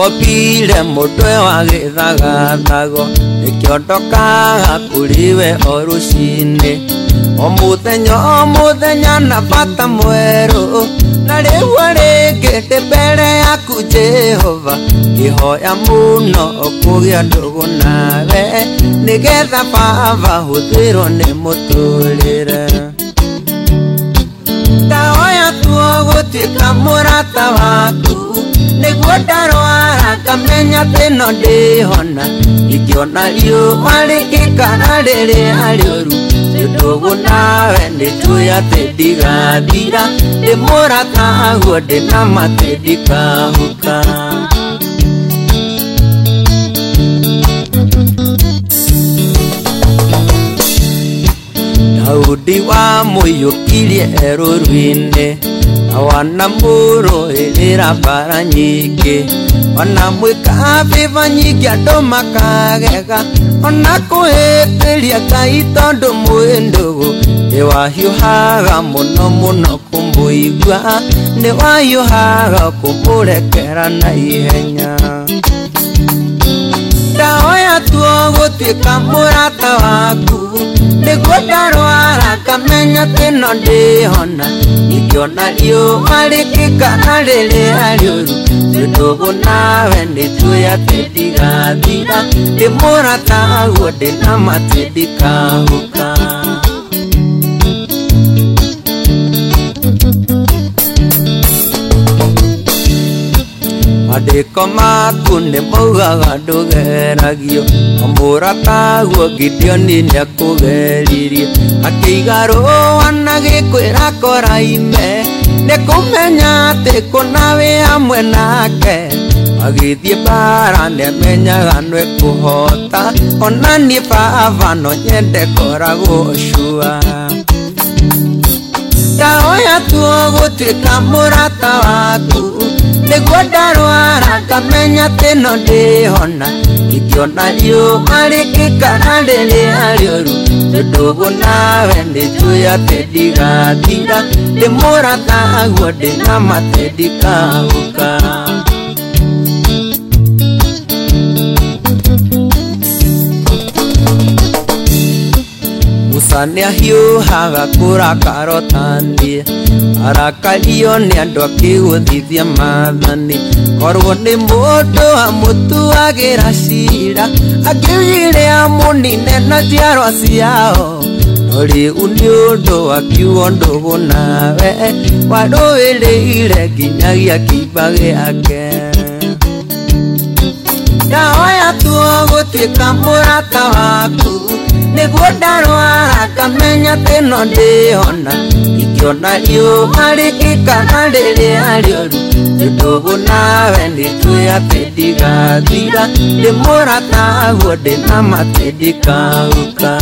wopile mutwe wa githagathago nikiondokaga kuriwe orucini omuthenya na bata mweru na riu ringite mbere yaku Jehova ngihoya muno kugia ndugu nawe nigetha baba huthirwo ni muturire ndahoya tuo gutuika murata waku niguo ndarwara ngamenya tino ndihona ikiona riũa rĩgĩkana rĩrĩa rĩũru ndugu nawe nĩnjũĩ atĩ ndigathira ndĩ mũrata guo ndĩna matĩ ndikahuka Daudi wamũiyũkirie rũũru-inĩ na wanamũrũĩrĩra mbara nyingĩ ona mwĩkabĩba nyingĩ andũ makagega ona kũhĩmbĩria Ngai tondũ mwĩ ndũgũ nĩwahiũhaga mũno mũno kũmũigua nĩwahiũhaga kũmũrekera na ihenya ndahoya tuo gũtuĩka mũrata waku nĩguo ndarwara ngamenya tĩno ndĩhona ikiona riũa rĩgĩkana rĩrĩa rĩũru ndugu nawe nĩnjũĩ atĩ ndigathira ndĩ mũrata guo ndĩna matĩ ndikahuka Mandĩko maku nĩmaugaga ndũgeragio mũrata guo Gideoni nĩakũgeririe akĩiga rũũa na gĩkwĩra Koraime nĩkũmenya atĩ kũna wĩ hamwe nake agĩthiĩ mbara nĩamenyaga nĩekũhota ona niĩ baba no nyende koragwo cua ndahoya tuo gũtuĩka mũrata waku nĩguo ndarwara ngamenya tĩno ndĩhona ikiona riũa rĩgĩkana rĩrĩa rĩũru ndugu nawe nĩnjũĩ atĩ ndigathira ndĩ mũrata guo ndĩna matĩ ndikahuka Musa nĩahiũhaga kũrakara ũtaniĩ arakario nĩ andũ akĩgũthithia maathani korwo nĩ mũndũ amũtuagĩra cira akĩugire amũnine na njiarwa ciao no rĩu nĩ ũndũ akiugo ndũgũ nawe warũĩrĩire nginyagia kĩimba gĩake ndahoya tuo gũtuĩka mũrata waku nĩguo ndarwara ngamenya tĩno ndĩhona ikiona riũa rĩgĩkana rĩrĩa rĩũru ndugu nawe nĩnjũĩ atĩ ndigathira ndĩ mũrata guo ndĩna matĩ ndikahuka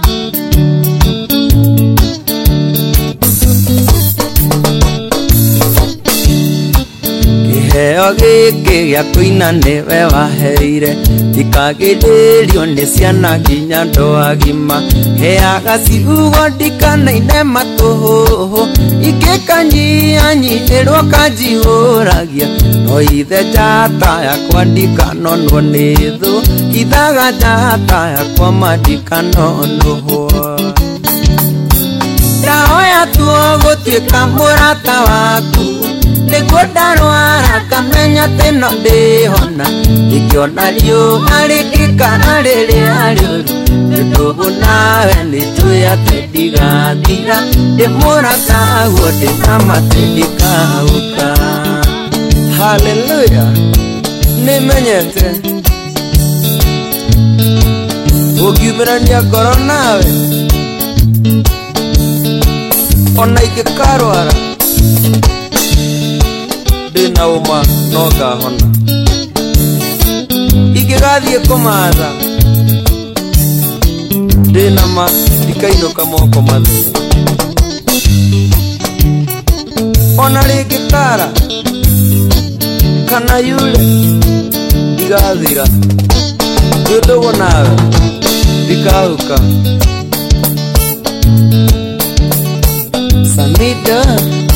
kĩheo gĩkĩ gĩa kũina nĩwe waheire ndikagĩrĩrio nĩ ciana nginya andũ agima heaga ciugo ndikanaine matũhũhũ ingĩkanyihanyihĩrwo kanjihũragia no ithe njata yakwa ndikanonwo nĩ thũ ithaga njata yakwa mandikanonũhwo ndahoya tuo gũtuĩka mũrata waku nĩguo ndarwara ngamenya tĩno ndĩhona ikiona riũa rĩgĩkana rĩrĩa rĩũru ndugu nawe nĩnjũĩ atĩ ndigathira ndĩ mũrata guo ndĩna matĩ ndikahuka haleluya nĩmenyete gũkiumĩrania ngoro nawe ona ingĩkarwara ndĩna ũma no ngahona ingĩgathiĩ kũmatha ndĩna ma ndikainũka moko matheri ona rĩngĩkara kana yure ndigathira ndĩ ndũgũ nawe ndikahuka Sanita